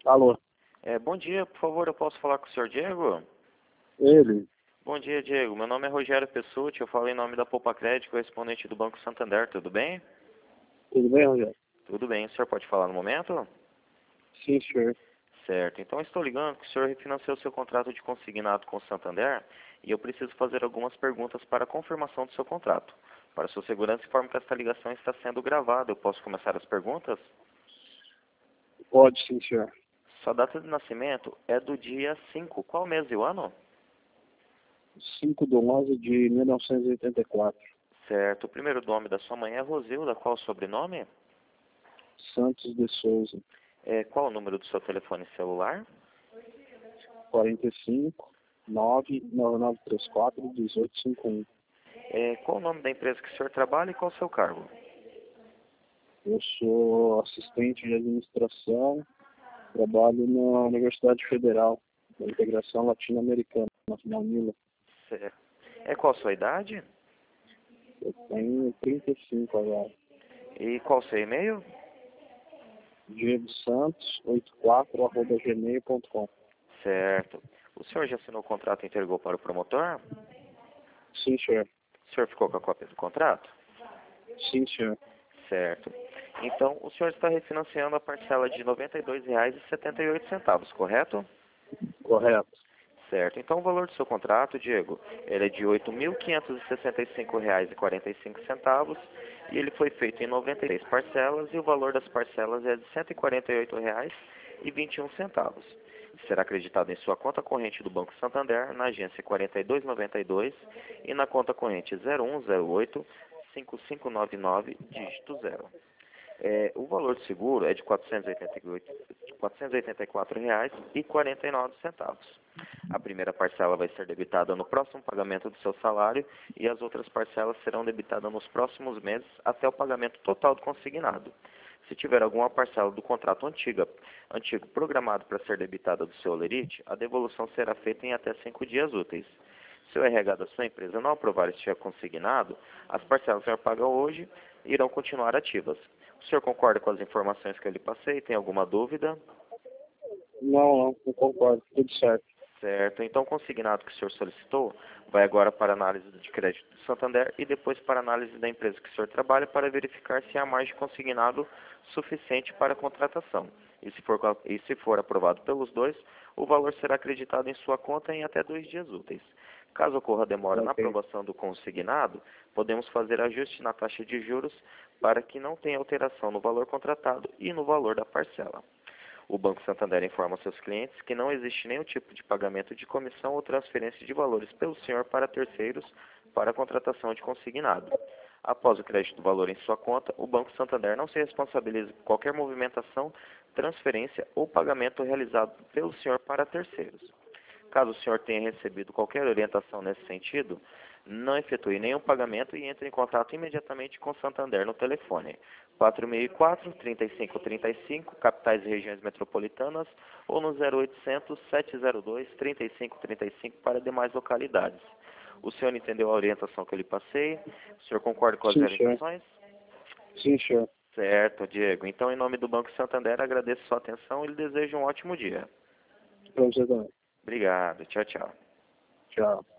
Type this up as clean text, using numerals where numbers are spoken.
Alô, Bom dia, por favor, eu posso falar com o senhor Diego? ele? Bom dia, Diego. Meu nome é Rogério Pessutti, eu falo em nome da Poupa Crédito, correspondente do Banco Santander, tudo bem? Tudo bem, Rogério? Tudo bem, o senhor pode falar no momento? Sim, senhor. Certo, então eu estou ligando que o senhor refinanciou seu contrato de consignado com o Santander e eu preciso fazer algumas perguntas para a confirmação do seu contrato. Para sua segurança, informo que esta ligação está sendo gravada. Eu posso começar as perguntas? Pode sim, senhor. Sua data de nascimento é do dia 5. Qual mês e o ano? 5/11 de 1984. Certo, o primeiro nome da sua mãe é Rosilda, qual o sobrenome? Santos de Souza. Qual o número do seu telefone celular? 45 99934 1851. Qual o nome da empresa que o senhor trabalha e qual o seu cargo? Eu sou assistente de administração, trabalho na Universidade Federal da Integração Latino-Americana, na UNILA. Certo. Qual a sua idade? Eu tenho 35 agora. E qual o seu e-mail? Diego Santos, 84@gmail.com. Certo. O senhor já assinou o contrato e entregou para o promotor? Sim, senhor. O senhor ficou com a cópia do contrato? Sim, senhor. Certo. Então, o senhor está refinanciando a parcela de R$ 92,78, correto? Correto. Certo. Então, o valor do seu contrato, Diego, ele é de R$ 8.565,45 e ele foi feito em 93 parcelas e o valor das parcelas é de R$ 148,21. Será acreditado em sua conta corrente do Banco Santander, na agência 4292 e na conta corrente 0108-5599, dígito 0. O valor do seguro é de R$ 484,49. A primeira parcela vai ser debitada no próximo pagamento do seu salário e as outras parcelas serão debitadas nos próximos meses até o pagamento total do consignado. Se tiver alguma parcela do contrato antigo programado para ser debitada do seu holerite, a devolução será feita em até 5 dias úteis. Se o RH da sua empresa não aprovar este cheque consignado, as parcelas que o senhor paga hoje irão continuar ativas. O senhor concorda com as informações que eu lhe passei? Tem alguma dúvida? Não concordo. Tudo certo. Certo. Então, o consignado que o senhor solicitou vai agora para a análise de crédito do Santander e depois para a análise da empresa que o senhor trabalha para verificar se há margem de consignado suficiente para a contratação. E se for aprovado pelos dois, o valor será acreditado em sua conta em até 2 dias úteis. Caso ocorra demora na Ok. aprovação do consignado, podemos fazer ajuste na taxa de juros para que não tenha alteração no valor contratado e no valor da parcela. O Banco Santander informa seus clientes que não existe nenhum tipo de pagamento de comissão ou transferência de valores pelo senhor para terceiros para a contratação de consignado. Após o crédito do valor em sua conta, o Banco Santander não se responsabiliza por qualquer movimentação, transferência ou pagamento realizado pelo senhor para terceiros. Caso o senhor tenha recebido qualquer orientação nesse sentido, não efetue nenhum pagamento e entre em contato imediatamente com o Santander no telefone 4004-3535, capitais e regiões metropolitanas, ou no 0800-702-3535 para demais localidades. O senhor entendeu a orientação que eu lhe passei? O senhor concorda com as Sim, senhor. orientações? Sim, senhor. Certo, Diego. Então, em nome do Banco Santander, agradeço sua atenção e lhe desejo um ótimo dia. Pra você também. Obrigado. Tchau, tchau. Tchau.